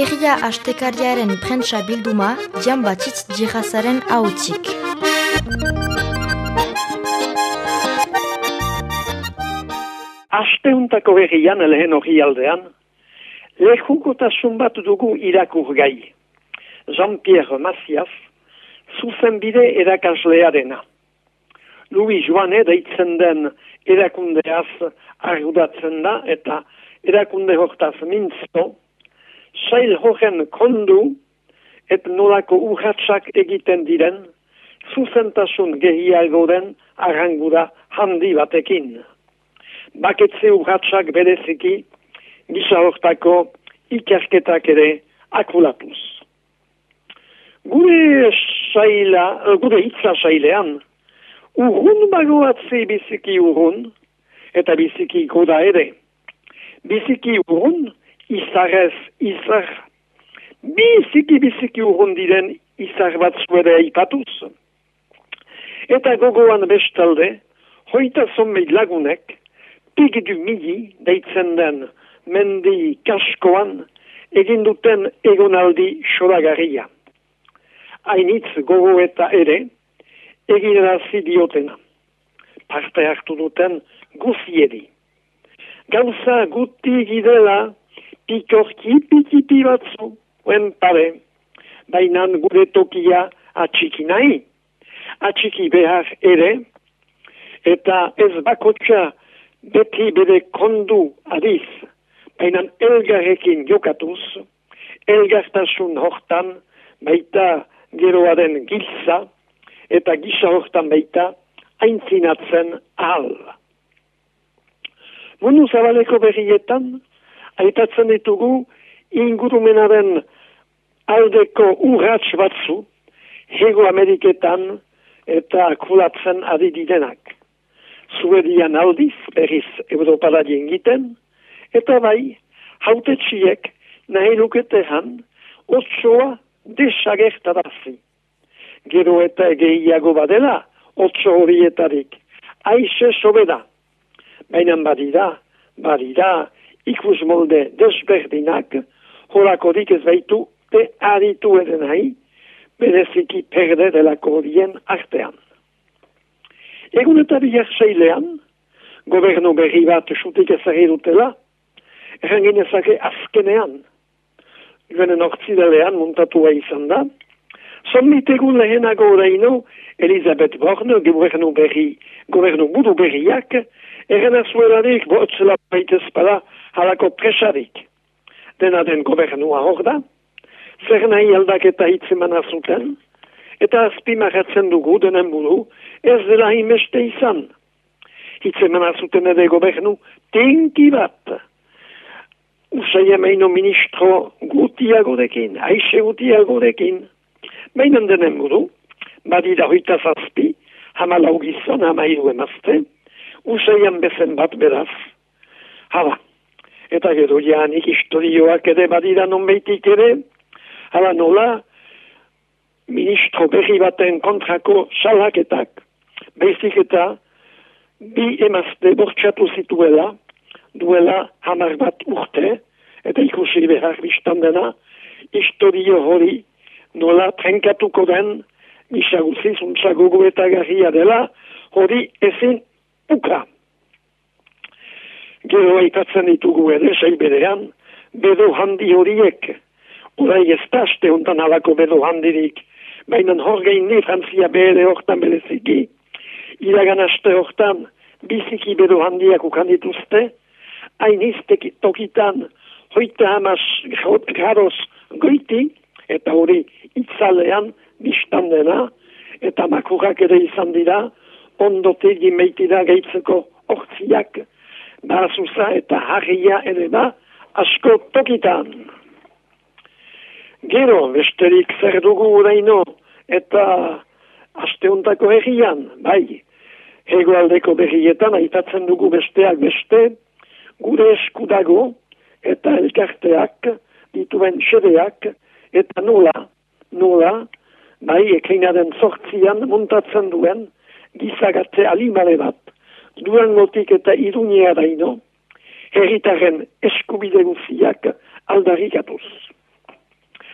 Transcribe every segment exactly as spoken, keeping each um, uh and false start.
Herria astekariaren prentsa bilduma, Jan Batxitz Jihazaren ahotzik. Asteuntako herrian lehen hori aldean, lehukotasun bat dugu irakurgai. Jean-Pierre Macias, zuzenbide erakaslearena. Louis Joane deitzen den erakundeaz argudatzen da eta erakunde hortaz mintzo, sail horren kondu et nolako urratsak egiten diren, zuzentasun gehiago den arrangura handi batekin. Baketze urratsak bereziki, gisa hortako ikerketak ere akulatuz. Gure saila, gure hitza sailean, urrun bagoatze biziki urrun, eta biziki goda ere. Biziki urrun, izarrez izar. Biziki biziki urrun diren izar batzu ere aipatuz. Eta gogoan bestalde, hoita zonbait lagunek, Pig du Midi deitzen den mendi kaskoan egin duten egonaldi soragarria. Hainitz gogo eta ere egin erazi diotena. Parte hartu duten guziedi. Gauza guti gidela pikorki pikipi batzu, oen pare, bainan gure tokia atxiki nahi. Atxiki behar ere, eta ez bakotxa beti bere kondu adiz, bainan elgarrekin jokatuz, elgartasun hortan baita geroaren gilza, eta gisa hortan baita aintzinatzen ahal. Mundu zabaleko berrietan, aipatzen ditugu ingurumenaren aldeko urrats batzu, Hego Ameriketan eta kulatzen adi direnak. Suedian aldiz berriz Europada jengiten, eta bai, hautetxiek nahi luketehan otsoa desagertarazi. Gero eta gehiago badela, otso horietarik, aixe sobeda. Baina badira, badira, ikus molde desberdinak, horakorik ez baitu, te aritu ere nahi, bereziki perde delako horien artean. Egun eta bihar seilean, gobernu berri bat sutik ezagir dutela, errangin ezake azkenean, joanen ortzidalean muntatua izan da, zonbitegun lehenago oraino, Elizabeth Borne, gobernu berri, gobernu budu berriak, errenazuelarik botzela baitezpada halako presarik. Dena den gobernua hor da, zer nahi aldaketa hitzeman azuten, eta azpimarratzen dugu denen buru, ez dela hainbeste izan. Hitzeman azuten ere gobernu tenki bat. Usai emaino ministro gutiagorekin, aixe gutiagorekin. Bainan denen buru, badira hoita zazpi, hamalau gizon, hamairu emazte, usaian bezen bat beraz. Hala, eta gero jaanik historioak ere badira nonbeitik ere, hala nola, ministro berri baten kontrako salaketak, baizik eta bi emazte bortxatu zituela, duela hamar bat urte, eta ikusi behar biztan dena, historio hori nola trenkatuko den, gisaguzi zuntzagogo eta garria dela, hori ezin uka. Gero aipatzen ditugu ere, seiberean, bedo handi horiek, orai ez da aste hontan halako bedo handirik, baina hor geindi Frantzia bere hortan bereziki, iragan aste hortan biziki bedo handiak ukan dituzte, hain iztek tokitan hoita hamas grados goiti, eta hori itzalean biztan dena, eta makurak ere izan dira, ondotik imeitira gaitzeko ortsiak, bazuza eta harria ere da, asko tokitan. Gero, besterik zer dugu uraino, eta asteuntako herrian, bai, hegoaldeko berrietan aipatzen dugu besteak beste, gure eskudago eta elkarteak, dituen xedeak, eta nola, nola, bai, eklinaren zortzian muntatzen duen, gizagatze alimale bat, Durangotik eta Iruñea daino, herritaren eskubide guziak aldarrikatuz.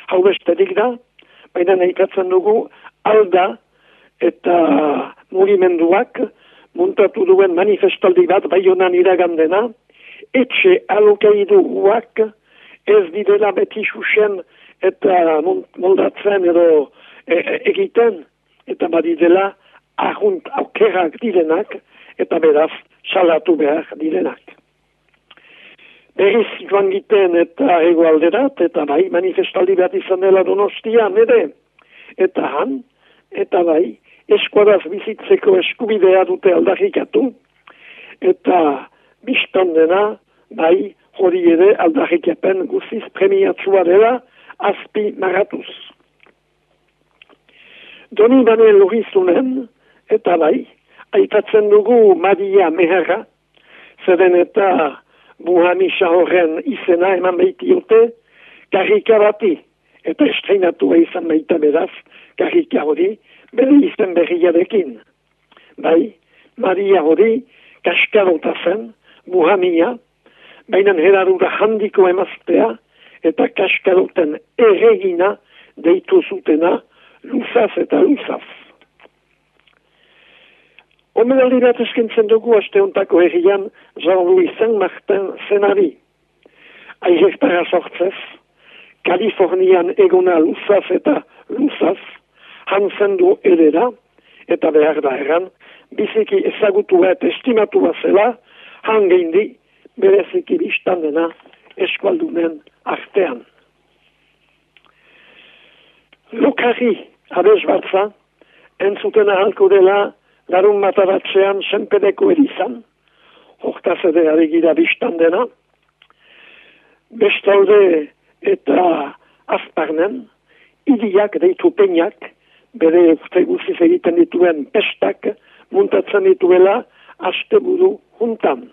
hau bestetik da, baina aipatzen dugu alda eta mugimenduak muntatu duen manifestaldi bat Baionan iragandena, etxe alokaiduak ez direla beti xuxen eta moldatzen edo e, e, egiten, eta badidela ahunt aukerak direnak, eta beraz salatu behar direnak. Berriz joan giten eta egoalderat, eta bai manifestaldi bat izan dela Donostian ere, eta han, eta bai eskuadaz bizitzeko eskubidea dute aldarrikatu, eta biztan dena, bai hori ere aldarrikapen guziz premiatzua dela azpi maratuz. Doni bane lorizunen, eta bai, aipatzen dugu Maria Meherra, zeren eta Buhamisa horren izena eman behitiote, karrika bati, eta estreinatua izan baita beraz, karrika hori, bere izen berriarekin. Bai, Maria hori, kaskarota zen, Buhamia, baina herarura handiko emaztea, eta kaskaroten erregina deitu zutena, luzaz eta luzaz. Omenaldi bat eskentzen dugu asteontako herrian Jean-Louis Saint-Martin zenari. Airektara sortzez, Kalifornian egona luzaz eta luzaz, hantzen du edera, eta behar da erran, biziki ezagutua eta estimatua zela, hangeindi bereziki biztan dena eskualdunen artean. Lokari abez batza, entzuten ahalko dela larun matabatzean senpedeko erizan, hortaz ere aregira biztan dena, bestalde eta azparnen, idiak deitu peinak, bere urte guziz egiten dituen pestak, muntatzen dituela asteburu juntan.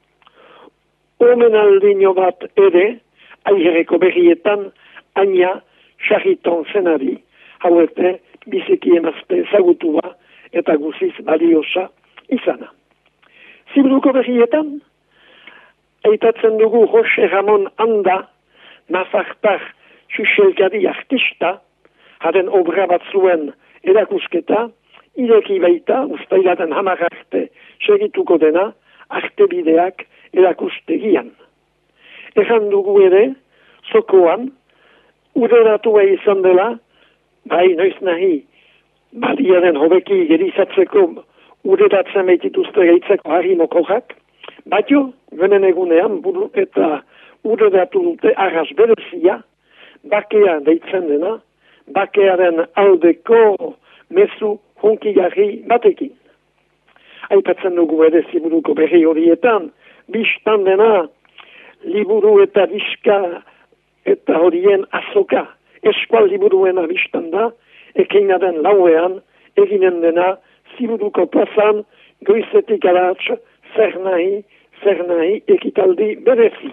Omenaldino bat ere, aihereko berrietan, aina Chariton zenari, hauete biziki emazte ezagutua eta guziz baliosa izana. Ziburuko berrietan, aitatzen dugu Jose Ramon Anda, Nafartar Xuxelgari artista, haren obra bat zuen erakusketa, ireki baita, ustailaten hamar arte segituko dena, arte bideak erakustegian. Egan dugu ere, zokoan, ureratua izan dela, bai noiz nahi, baliaren hobeki gerizatzeko ureratzen behitituzte gehitzeko harimokorak, batio, benen egunean, buru eta ureratu dute arras berezia, bakea deitzen dena, bakearen aldeko mezu hunkigarri batekin. Aipatzen dugu ere ziburuko berri horietan, biztan dena, liburu eta diska eta horien azoka, eskual liburuena biztan da, ekeinaren lauean, eginen dena, ziburuko plazan, goizetik aratz, zer nahi, zer nahi, ekitaldi berezi.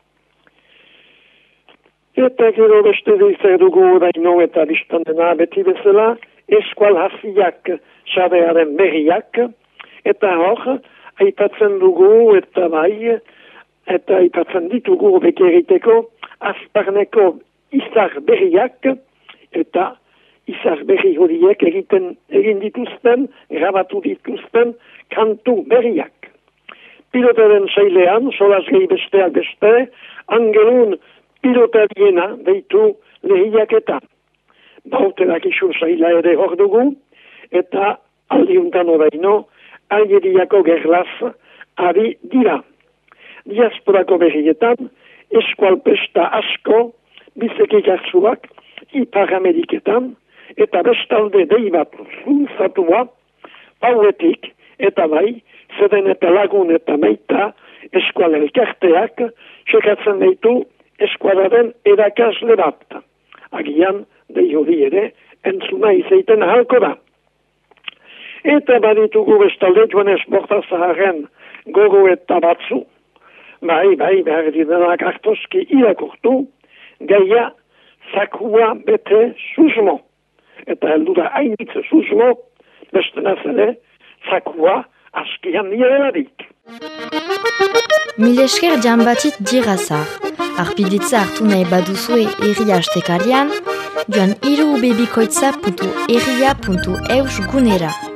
Eta gero beste zer dugu oraino eta biztan dena, beti bezala, eskual hasiak xabearen berriak, eta hor, aipatzen dugu eta bai, eta aipatzen ditugu bekeriteko, azparneko izar berriak, eta izar berri horiek egiten egin dituzten, grabatu dituzten, kantu berriak. Pilotaren sailean, solaz gehi besteak beste, angelun pilotariena deitu lehiak eta bauterak isu saila ere hor dugu, eta aldiuntan oraino, aieriako gerlaz ari dira. Diasporako berrietan, eskualpesta asko, bizekik hartzuak, Ipar Ameriketan, eta bestalde dei bat zunzatua, pauetik, eta bai, zeden eta lagun eta meita, eskual elkarteak, sekatzen ditu eskualaren erakasle bat. Agian, dei hori ere, entzuna izaiten ahalko da. Eta baditugu bestalde joanez bortazaharen gogo eta batzu, bai, bai, behar direnak hartozki irakurtu, gaia zakua bete susmo. Eta heldura hainitz susmo, beste nazele, zakua askian nirelarik. Mil esker Jean-Baptiste Girasar. Arpiditza hartu nahi baduzue erria astekarian, joan hiru ubebikoitza puntu erria puntu eus gunera.